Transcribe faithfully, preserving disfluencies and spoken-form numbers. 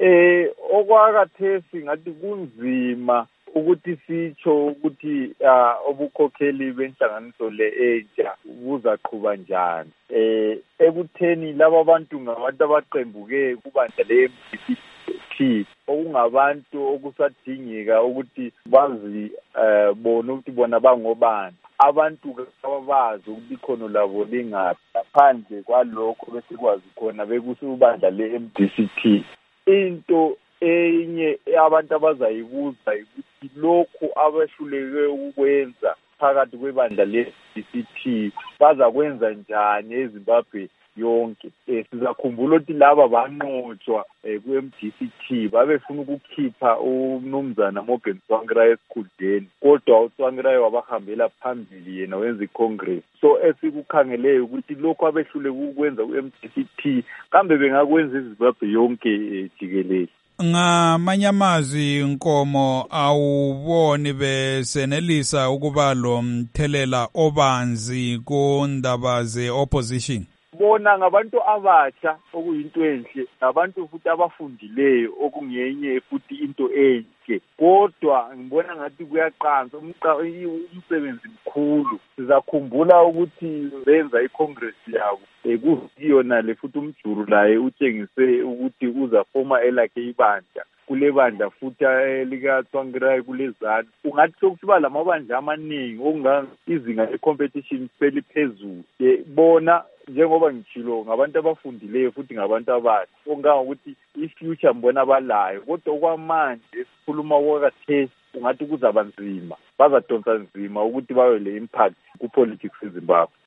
Eh okwakathesi ngathi kunzima ukuthi sitsho ukuthi obukhokheli benhlanganiso le entsha buzaqhuba njani. Eh ekutheni laba bantu ngabantu abaqembuke kubandla le M D C T okungabantu okusadingeka ukuthi bazi bona ukuthi bona bangobani. Abantu ababazi ukuthi ikhono labo lingaphi ngaphandle kwalokho bese kwazi khona bekusubandla le M D C T. Into enye abantu abazayibuza ukuthi lokhu abehluleke ukwenza phakathi kwebandla le-M D C T bazakwenza njani eZimbabwe yonke. Eh sizakhumbula ukuthi laba banqotshwa ku-M D C T babefuna ukukhipha umnumzana Morgan Tsvangirai esikhundleni, kodwa uTsvangirai wabahambela phambili yena wenza iCongress. So esikukhangeleyo ukuthi lokhu abehluleke ukwenza ku-M D C T kambe bengakwenza eZimbabwe yonke jikelele. Ngamanye amazwi Nkomo awuboni besenelisa ukuba lo mthelela obanzi kundaba ze-opposition? Bona ngabantu abatsha okuyinto enhle, ngabantu futhi abafundileyo okungenye futhi into enhle, kodwa ngibona ngathi kuyaqansa umsebenzi mkhulu. Sizakhumbula ukuthi benza iCongress yabo ekuyona le futhi umjuru laye utshengise ukuthi uzafoma elakhe ibandla kule bandla futhi lika Tsvangirai kulezana. Ungathi sokusiba lamabandla amaningi okunganga izinga le-competition seliphezulu. Bona njengoba ngitshilo ngabantu abafundileyo futhi ngabantu abathi ongangokuthi i-future mbona balayo, kodwa okwamanje esikhuluma kwakathesi ungathi kuzaba nzima, bazadonsa nzima ukuthi babe le impact ku-politics eZimbabwe.